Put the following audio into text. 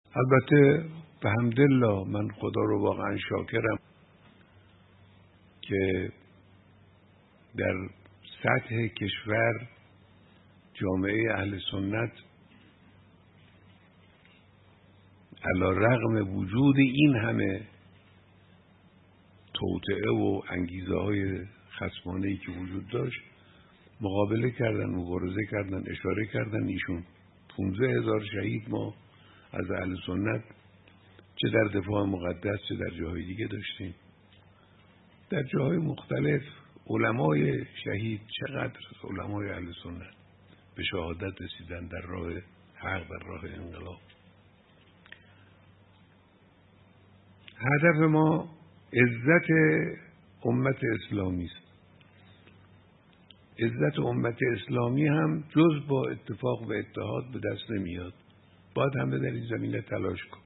البته به حمدالله من خدا رو واقعا شاکرم که در سطح کشور جامعه اهل سنت علی رغم وجود این همه توطئه و انگیزه های خصمانه‌ای که وجود داشت مقابله کردن، مبارزه کردن، اشاره کردن ایشون 15,000 شهید ما از اهل سنت چه در دفاع مقدس چه در جاهای دیگه داشتیم. در جاهای مختلف علمای شهید، چقدر علمای اهل سنت به شهادت رسیدن در راه حق، در راه انقلاب. هدف ما عزت امت اسلامی است. عزت امت اسلامی هم جز با اتفاق و اتحاد به دست نمیاد. باید همه در این زمینه تلاش کن.